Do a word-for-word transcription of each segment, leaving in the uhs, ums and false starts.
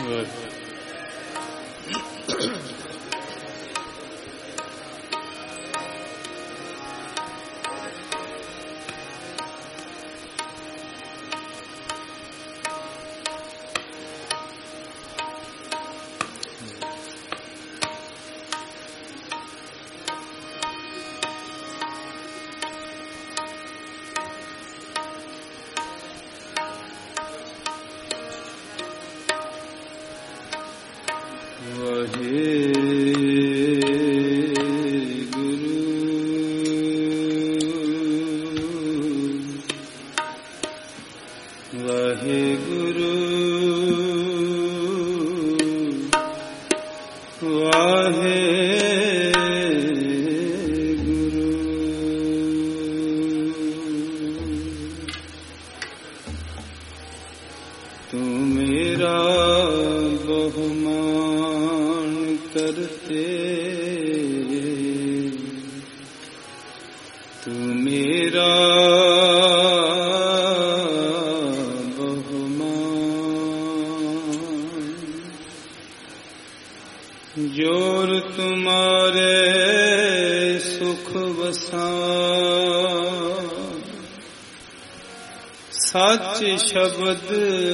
शब्द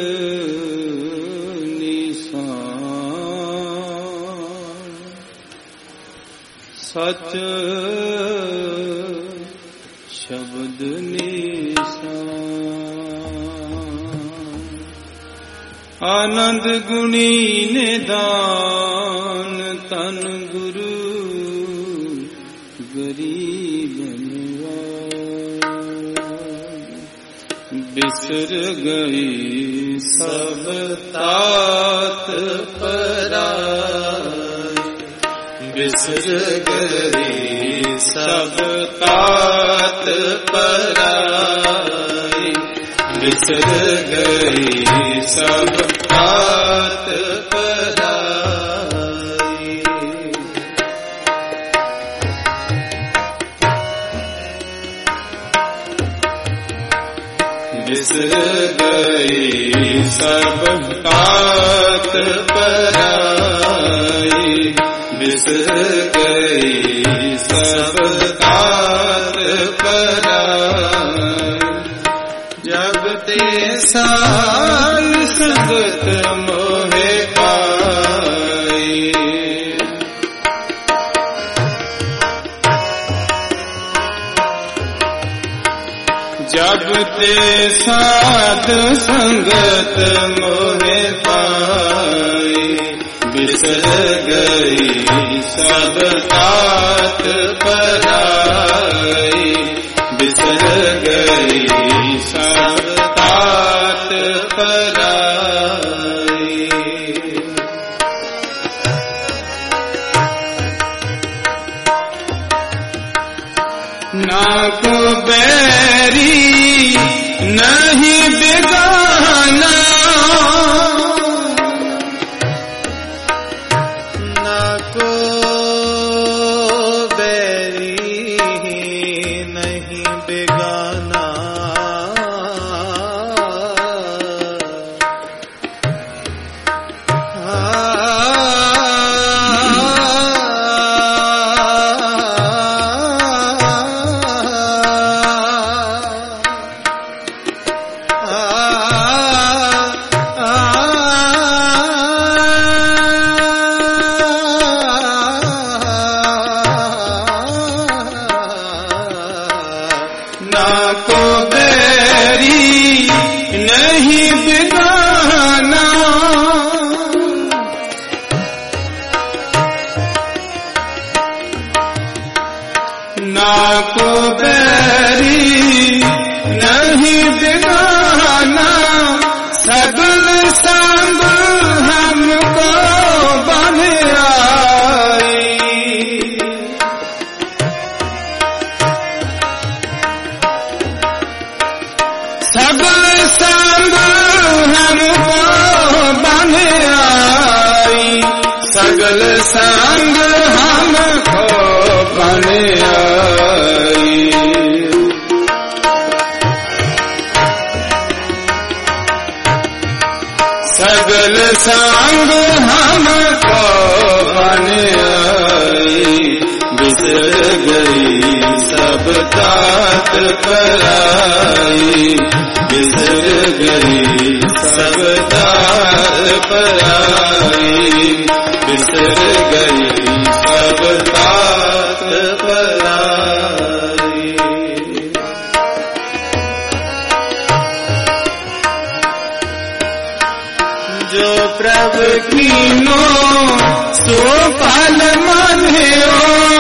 निशान सच शब्द निशान आनंद गुणी निदान तन गुरु गरीब बिसर गई सब तात पराई बिसर गई सब तात पराई बिसर गई सब तात पराई बिसर गई सब तात पराई बिसर गई सब तात पराई जब ते साल संगत मोहे पाई जब ते साध संगत मोहे पाई बिसर गई सब तात पराई बिसर गई सब तात पराई ना को बैरी नहीं बेगाना ना को बैरी नहीं बेगाना ना को बैरी नहीं बेगाना सगल संग हमको बन आई सगल संग हमको बन आई सगल संग हमको बन आई सगल सांग हमको बन आई, बिसर गई सब तात पराई, बिसर गई सब तात पराई, बिसर गई सब तात पराई। जो प्रभु कीनो सो फल मान्यो,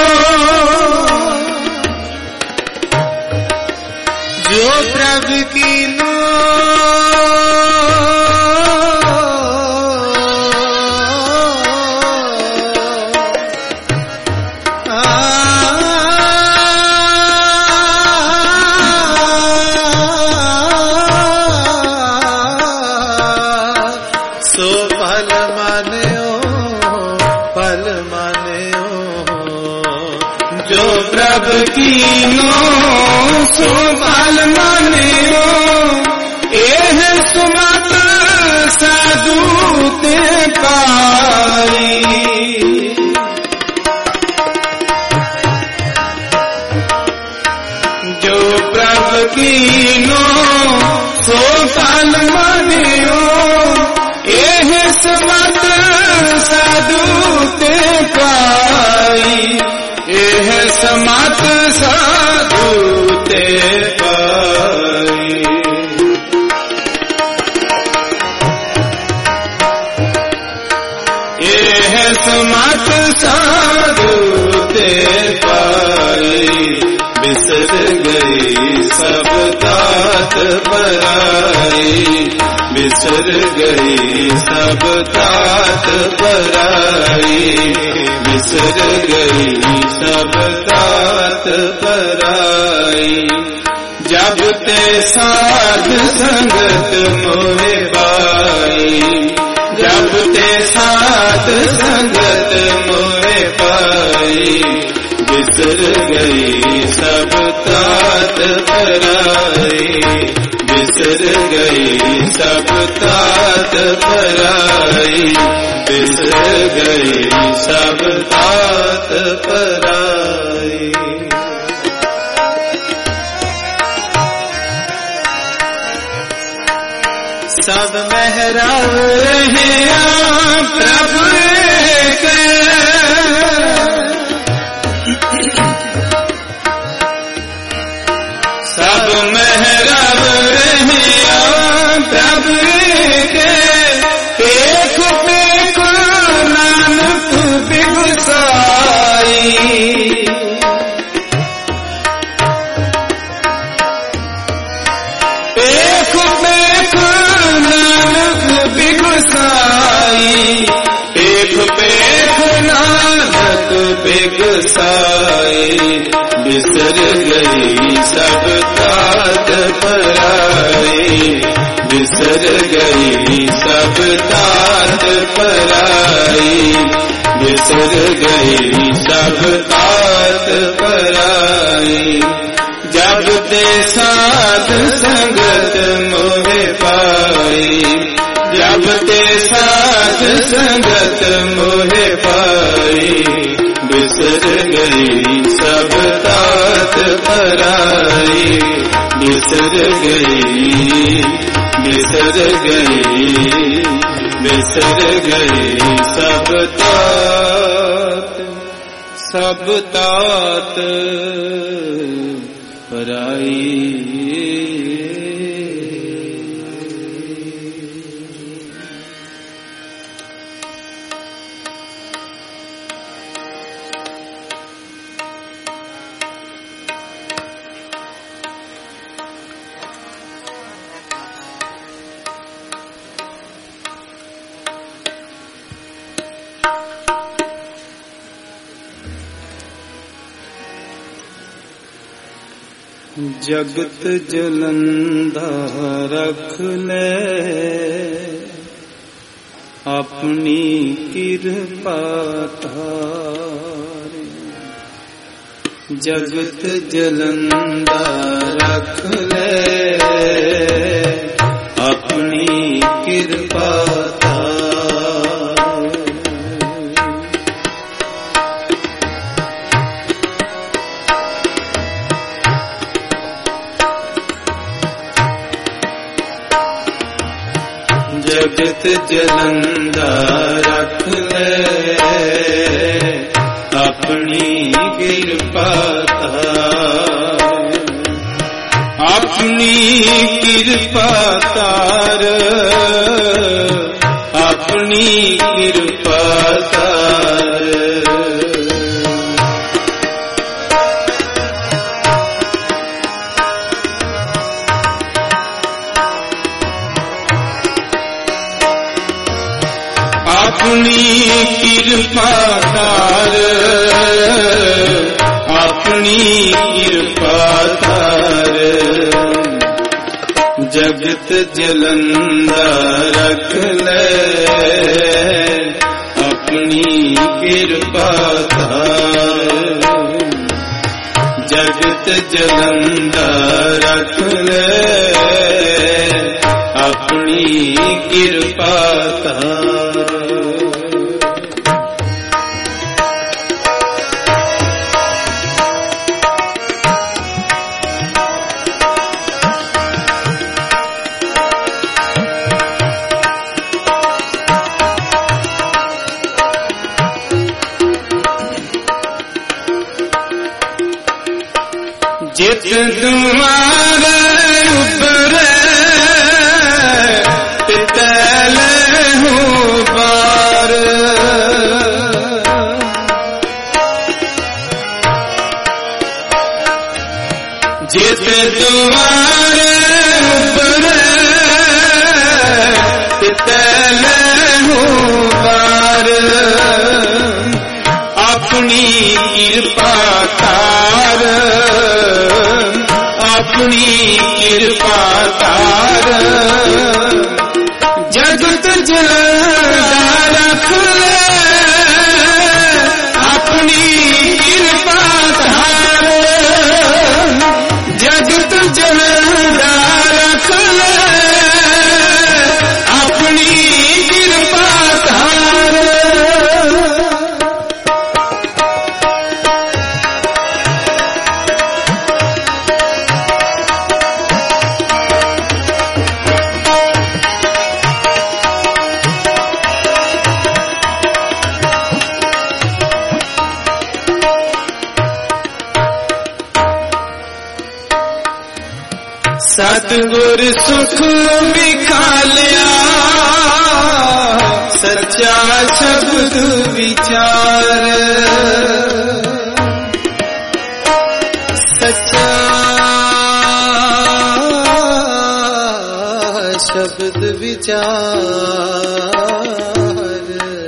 जो प्रभु कीनो कीनो सो फल मान्यो, एह सुमत साधु ते पाई। जो प्रभु कीनो सो फल मान्यो, एह सुमत साधु ते पाई, एह समत साधु ते पाई। एह समत साधु ते पाई, बिसर गई सब तात पराई, बिसर गई सब तात पराई, बिसर गई सब तात पराई। जब ते साध संगत मोहे पाई, जब ते साध संगत मोहे पाई, बिसर गई सब तात पराई, बिसर गई सब तात पराई, बिसर गई सब तात पराई। सब महराव रहे प्रभु के, सब महराव रहे प्रभु के, एक पेख नानक बिगुसाई, एक पेख नानक बिगुसाई, एक पेख नानक बिगुसाई, बिसर गई सब तात पराई, बिसर गई सब तात पराई, बिसर गई सब तात पराई। जब ते साध संगत मोहे पाई, जब ते साध संगत मोहे पाई, बिसर गई सब तात पराई, बिसर गई, बिसर गई, बिसर गई सब तात, सब तात पराई। जगत जलंदा रख ले अपनी कृपा थारे, जगत जलंदा रख ले अपनी कृपा जगत जलंदा रख ले अपनी कृपा तार, अपनी कृपा तार, अपनी कृपा तार। अपनी कृपा तार, अपनी कृपा तार, जगत जलंदा रख ले अपनी कृपा तार, जगत जलंदा रख ले अपनी कृपा तार। जित तुम्हारे ऊपर तितल हो बार, जित तुम्हारे ऊपर तितल हो बार, अपनी कृपा तार, अपनी कृपा तार, जगत जलंदा रख ले अपनी कृपा तार, जगत जलंदा रख ले अपनी कृपा तार। सतगुर सुख विखालिया सच्चा शब्द विचार, सच्चा शब्द विचार,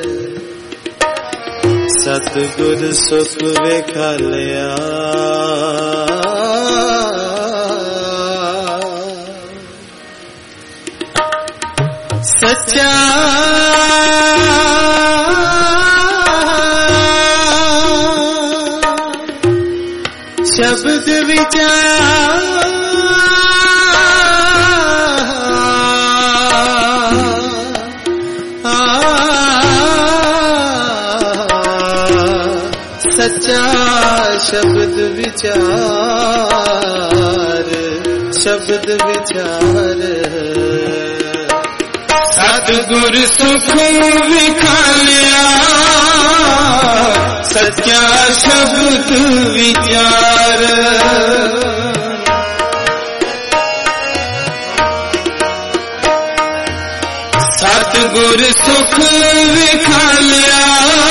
सतगुर सुख विखालिया सच्चा शब्द विचार, सच्चा शब्द विचार, शब्द विचार। सतगुर सुख विखालिया सच्चा शब्द विचार, सतगुर सुख विखालिया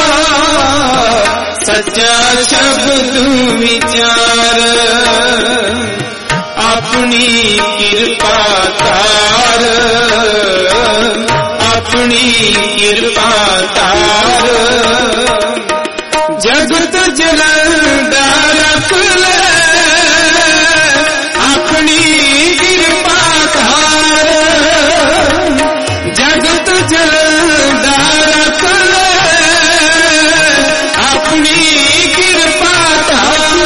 सच्चा शब्द विचार, अपनी कृपा तार, अपनी कृपा तार, जगत जलंदा रख ले अपनी कृपा तार, जगत जलंदा रख ले अपनी कृपा तार।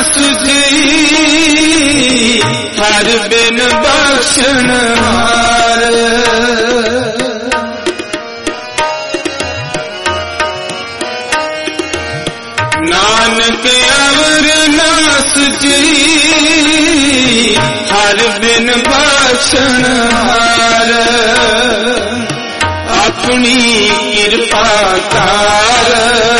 सुझी हर बिन बख्शण हार नानक अवर ना सुझी हर बिन बख्शण हार अपनी कृपा तार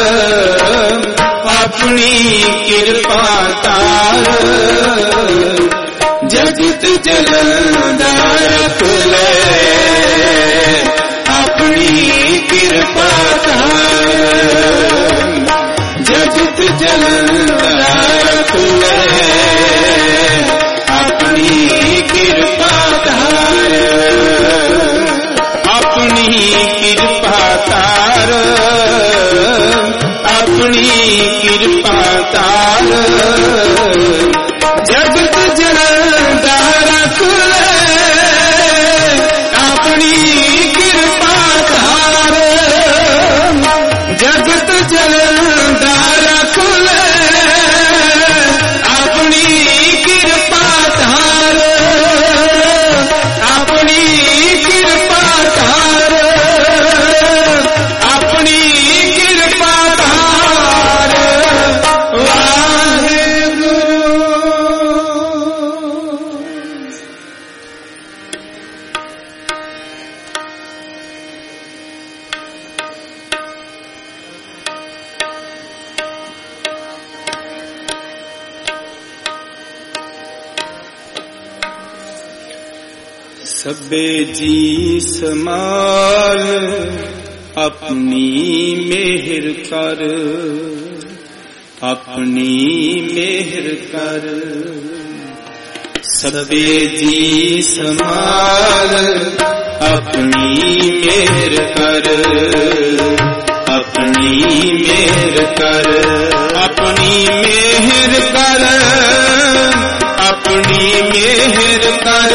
अपनी कृपा तार जगत जलंधर ले अपनी कृपा तार जगत जलंधर ले अपनी कृपा तार अपनी कृपा तार अपनी कृपा तार जगत जलंधर खुले अपनी कृपा तार जगत जलंधर खुले अपनी कृपा तार अपनी कृपा तार अपनी कृपा तार वाहेगुरु। सबे जी समाल अपनी मेहर कर अपनी मेहर कर सबे जी समाल अपनी मेहर कर अपनी मेहर कर अपनी मेहर कर अपनी मेहर कर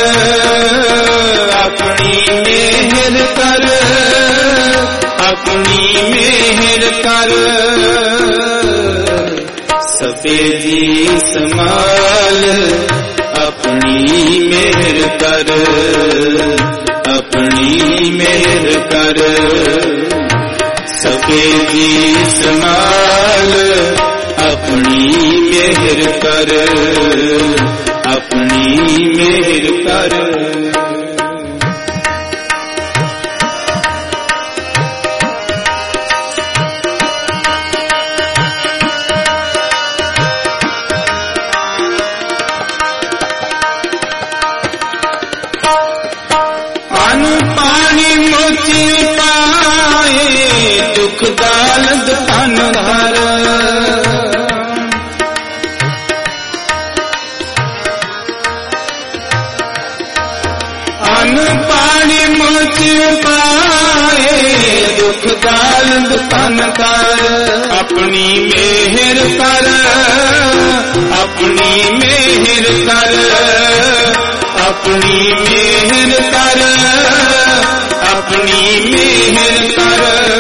अपनी मेहर कर अपनी मेहर कर सबे जी समाल अपनी मेहर कर अपनी मेहर कर सबे जी समाल अपनी मेहर कर अपनी मेहर कर दुख दालद तन धर अन पानी मुझ पाए दुख दालद तन धर अपनी मेहर कर अपनी मेहर कर अपनी मेहर कर अपनी मेहर कर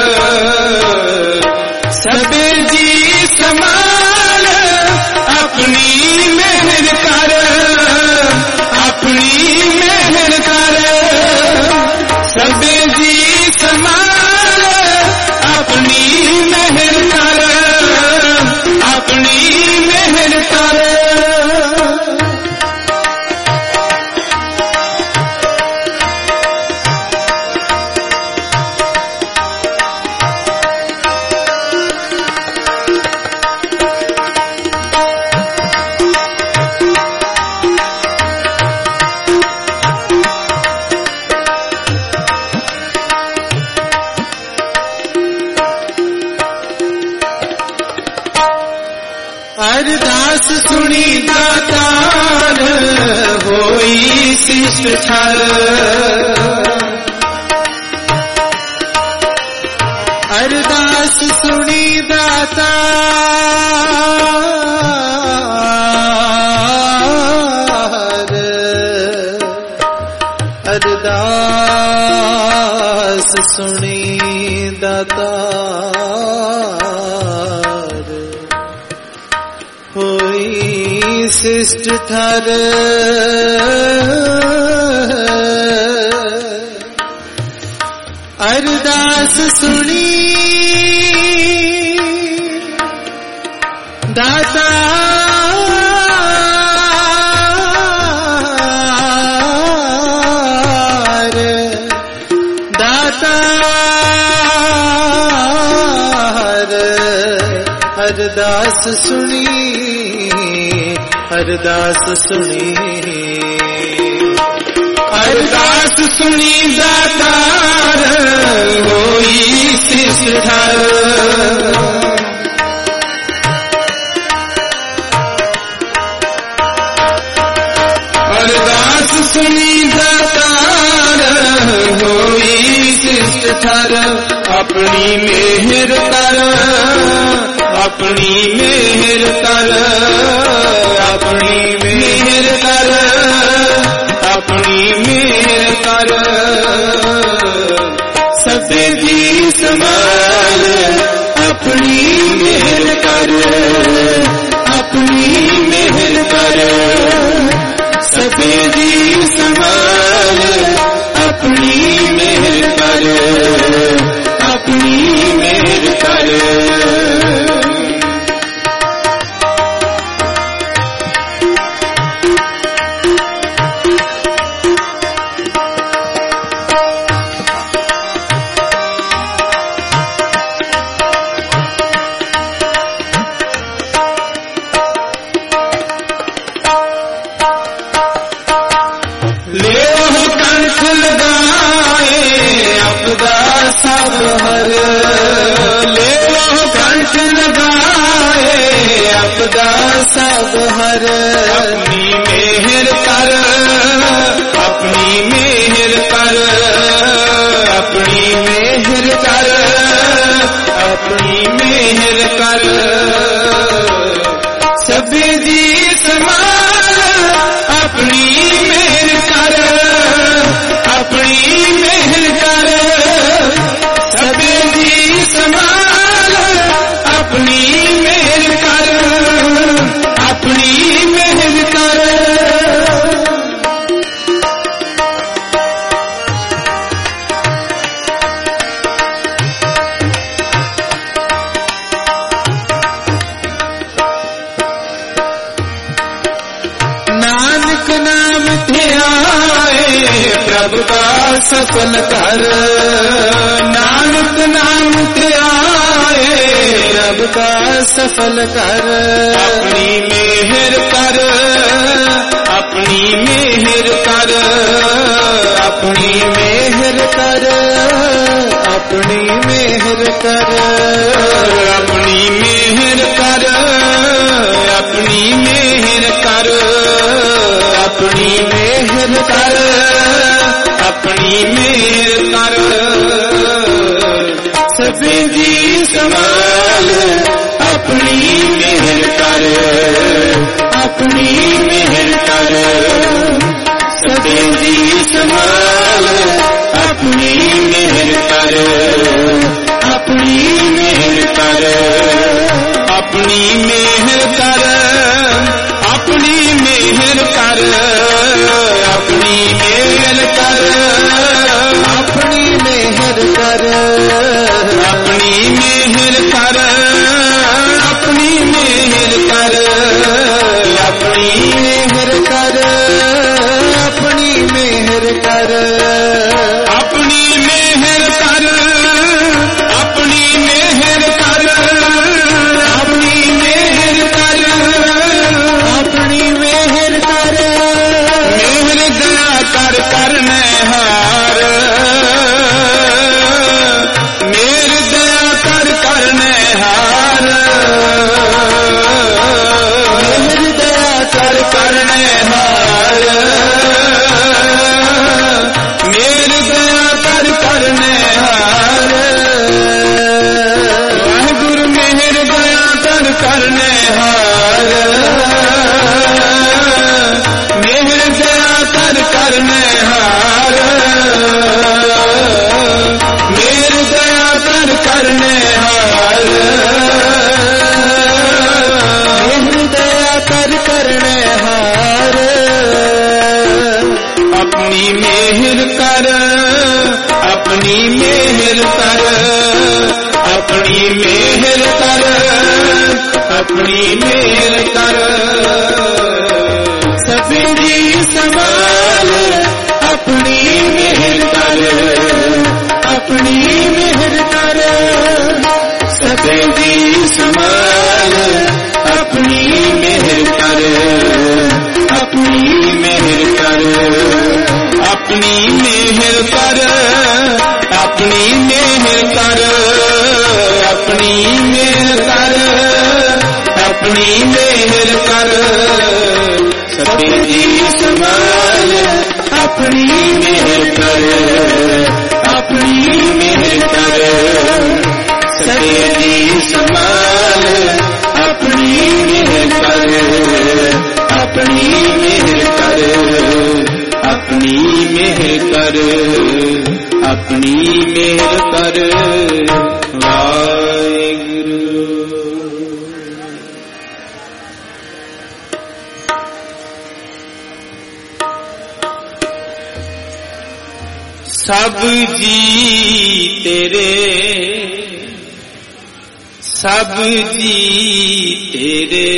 सबे जी समाल अपनी मेहर कर अपनी मेहर कर सबे जी समाल अपनी मेहर कर अपनी मेहर कर अरदास सुनी दातार होई शिष्ट छल अरदास सुनी दातार अरदास सुनी दातार होई शिष्ट थर अरदास सुनी दाता अरदास सुनी अरदास सुनी अरदास सुनी दातार होई शिष्ट थर अरदास सुनी दातार होई शिष्ट थर अपनी मेहर कर अपनी मेहर कर अपनी मेहर कर अपनी मेहर कर सबे दी संभाल अपनी मेहर कर अपनी मेहर कर सबे दी संभाल अपनी मेहर कर अपनी मेहर कर सब हर ले कंठ लगाए अपदा सब हर अपनी मेहर कर अपनी मेहर कर अपनी मेहर कर अपनी मेहर कर सभी दी संभाल अपनी मेहर कर अपनी मेहर कर संभाल अपनी मेहर कर अपनी मेहर कर नानक नाम ध्याए प्रभु का सफल कर नानक नाम ध्याए प्रभु का सफल कर अपनी मेहर कर अपनी मेहर कर अपनी मेहर कर अपनी मेहर कर अपनी मेहर कर अपनी मेहर कर अपनी मेहर कर अपनी मेहर कर सभी दी संभाल अपनी मेहर कर अपनी मेहर कर सभी दी संभाल अपनी मेहर कर अपनी मेहर कर अपनी मेहर कर अपनी मेहर कर अपनी मेहर कर अपनी मेहर कर अपनी मेहर कर अपनी मेहर कर अपनी मेहर कर अपनी मेहर कर अपनी मेहर कर अपनी मेहर कर अपनी मेहर कर अपनी मेहर कर मेहर दया कर करने हार मेहर दया कर करने हार मेहर दया कर करने हार मेहर दया कर करने हार वाहिगुरु मेहर दया कर करने हार मेहर दया कर करने हार मेहर दया कर करने हार मेहर दया कर करने अपनी मेहर कर, अपनी मेहर कर, सभी जी संभाल, अपनी मेहर कर, अपनी मेहर कर, सभी जी संभाल, अपनी मेहर कर, अपनी मेहर कर, अपनी मेहर कर, अपनी मेहर कर, अपनी मेहर कर, अपनी मेहर कर, सभी जी संभाल, अपनी मेहर कर, अपनी मेहर कर, सभी जी संभाल, अपनी मेहर कर, अपनी मेहर कर, अपनी मेहर कर, अपनी मेहर कर, वाहिगुरु। सब जी तेरे, सब जी तेरे,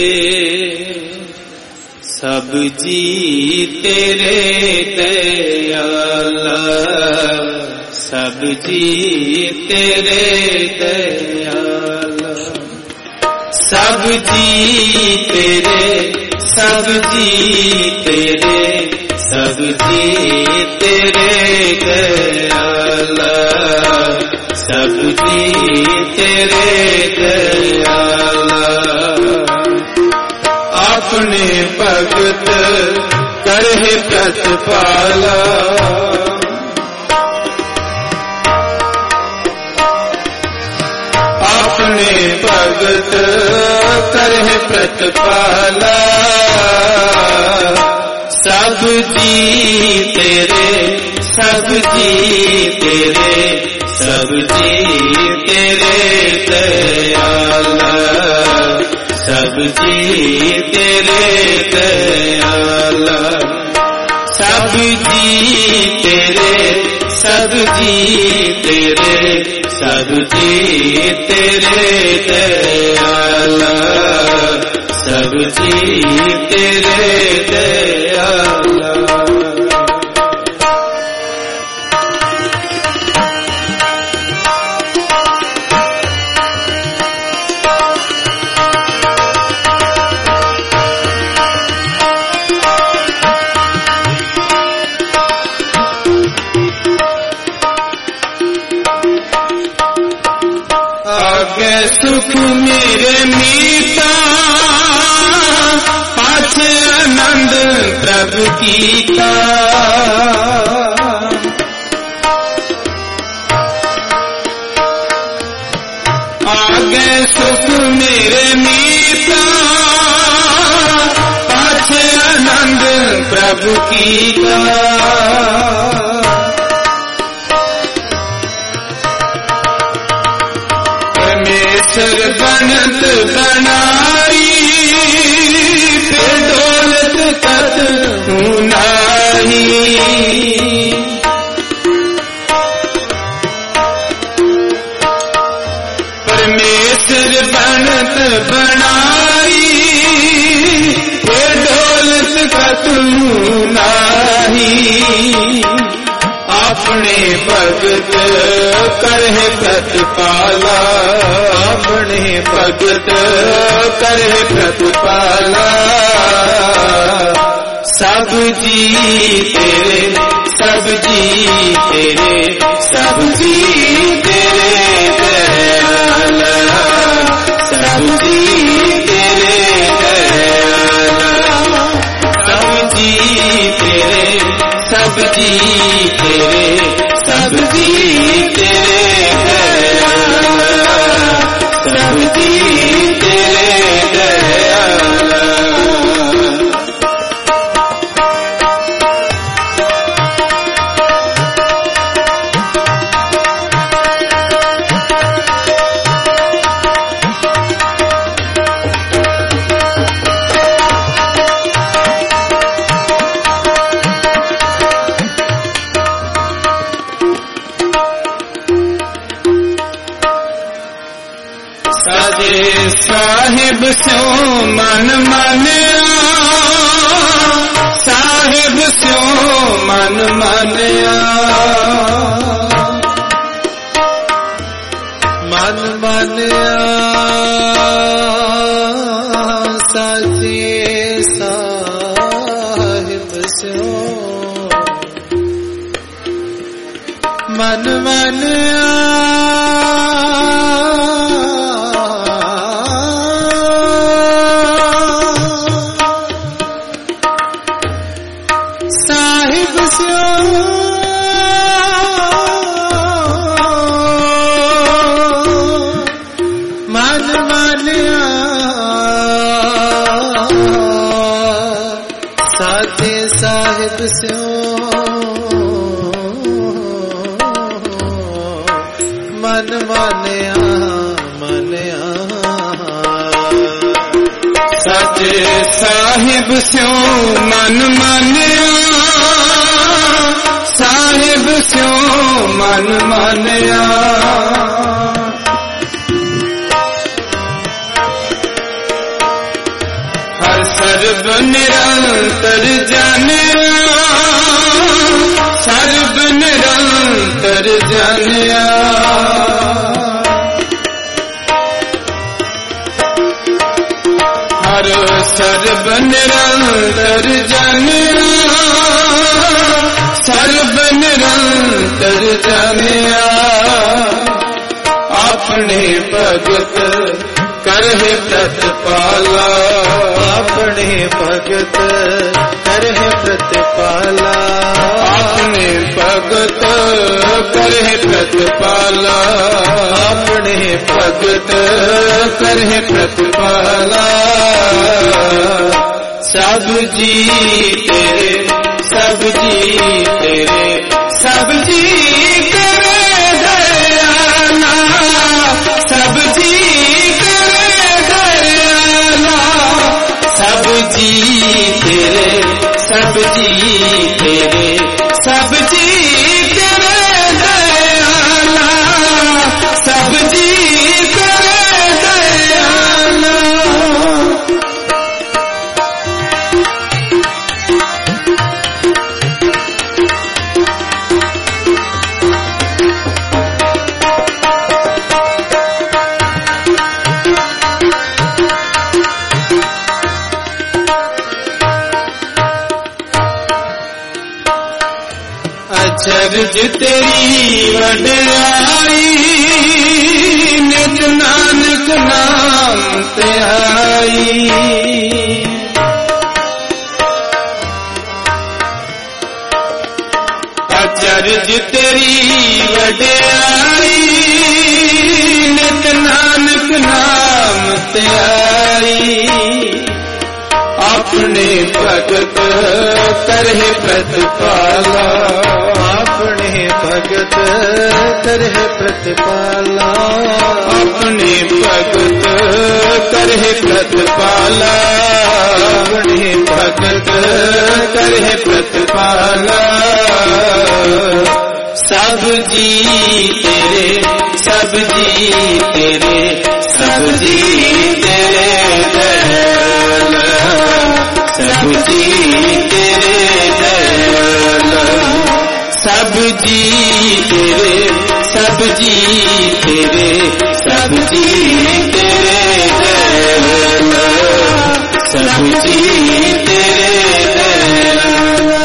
सब जी तेरे दयाला, सब जी तेरे दयाला, सब जी तेरे, सब जी तेरे, सब जी तेरे दयाला, सब जी तेरे दयाला, अपने भगत करहे प्रतिपाला, अपने भगत करहे प्रतिपाला, सब जी तेरे, सब जी तेरे, सब जी तेरे दयाला, सब जी तेरे दयाला, सब जी तेरे, सब जी तेरे, सब जी तेरे दयाला, सब जी तेरे दयाला। सुख मेरे मीता, पाछे आनंद प्रभु कीता, आगे सुख मेरे मीता, पाछे आनंद प्रभु कीता, बनत बनाई, फिर दौलत कत नाही, परमेश्वर बनत बनाई, फिर दौलत कत नाही, अपने भगत करहे प्रतिपाला, अपने भगत करहे प्रतिपाला, सब जी तेरे, सब जी तेरे, सब जी तेरे दयाला, सब जी तेरे दयाला, सब जी तेरे, सब जी तेरे, सब जी तेरे दयाला, सब जी तेरे दयाला। साजे साहिब स्यों मन मानिया, साहिब स्यों मन मानिया, मन मानिया साजे साहिब स्यों मन मानिया, साहिब स्यों मन मानिया, साजे साहिब स्यों मन मानिया, मानिया साजे साहिब स्यों मन मानिया, साहिब स्यों मन मानिया, हर सर्ब निरंतर जानिया, सर्ब निरंतर जानिया, हर सर्ब निरंतर जानिया, सर्ब निरंतर जानिया, अपने भगत करहे प्रतिपाला, अपने भगत करहे प्रतिपाला, अपने भगत करहे प्रतिपाला, अपने भगत करहे प्रतिपाला, सब जी तेरे, सब जी तेरे, सब जी तेरे दयाला, सब जी सब जी तेरे, सब जी तेरे, सब जी तेरे दयाला, सब जी तेरे दयाला, अचरज तेरी वड्याई, नित नानक नाम ते आई, अचरज तेरी वड्याई, नित नानक नाम ते आई, अपने भगत करहे प्रतिपाला, अपने भगत करहे प्रतिपाला, अपने भगत करहे प्रतिपाला, अपने भगत करहे प्रतिपाला, सब जी तेरे, सब जी तेरे, सब जी तेरे दयाला, सब जी तेरे दयाला, सब जी तेरे, सब जी तेरे, सब जी तेरे दयाला, सब जी तेरे दयाला,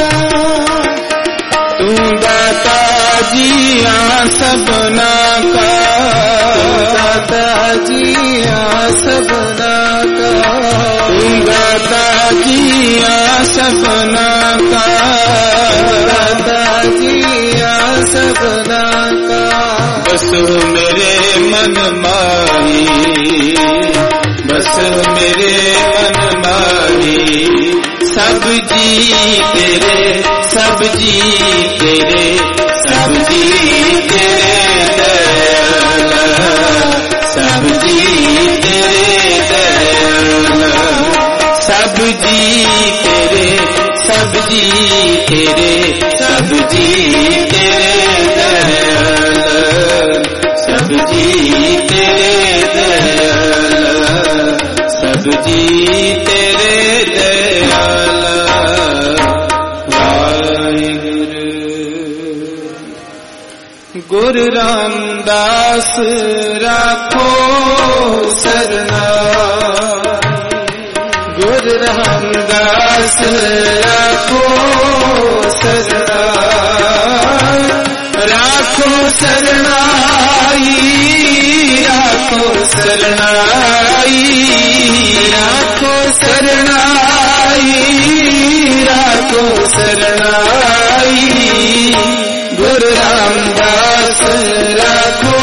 तू दाता जिया सबना का, दाता जिया सबना का, तू दाता जिया सबना का, दाता जिया सबना का, बस मेरे मन माही, बस मेरे मन माही, सब जी तेरे, सब जी तेरे, सब जी तेरे दयाला, सब जी तेरे दयाला, सब जी तेरे, सब जी तेरे, सब जी तेरे दयाला, सब जी तेरे दयाला। गुरु रामदास राखो सरना, गुरु रामदास राखो सरना, राखो सरनाई, राखो सरनाई, राखो सरनाई, राखो सरनाई, गुरु रामदास राखो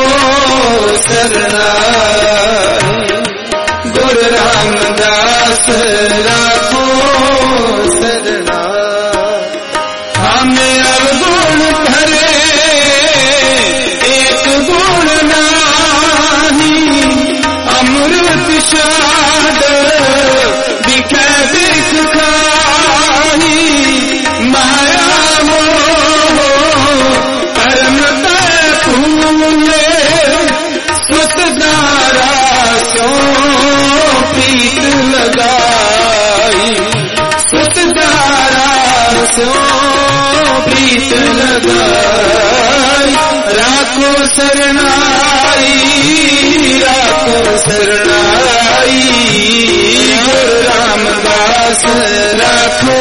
सरनाई, गुरु रामदास राखो सरनाई। हमें अवगुण भरे एक गुण नाही, अमृत शाद दिखे दिख खाही, माया मोह कर्म तय फूले, सुत दारा सो प्रीत लगाई, सुत दारा सो प्रीत लगाई, राखो सरनाई, राखो सरनाई, गुरु रामदास राखो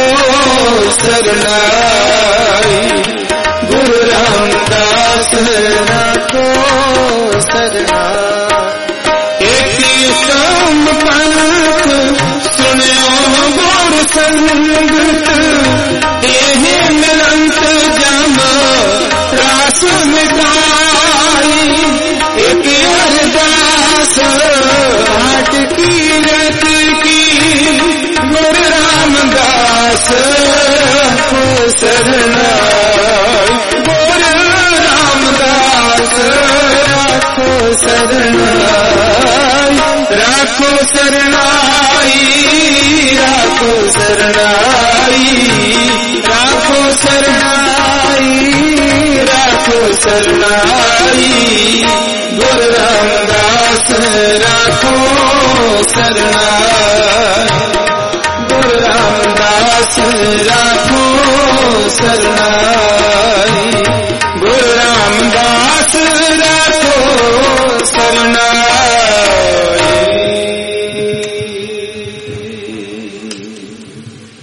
सरनाई, गुरु रामदास राखो सरनाई। एक कम पंथ सुनो गुरु संगत, एहि मिलंत जम रास मिटाई, एक अरदास हाट की रत की, गुरु रामदास राखो सरनाई, गुरु रामदास राखो सरनाई, राखो सरनाई, राखो सरनाई, राखो सरनाई, राखो सरनाई, गुरु रामदास राखो सरनाई।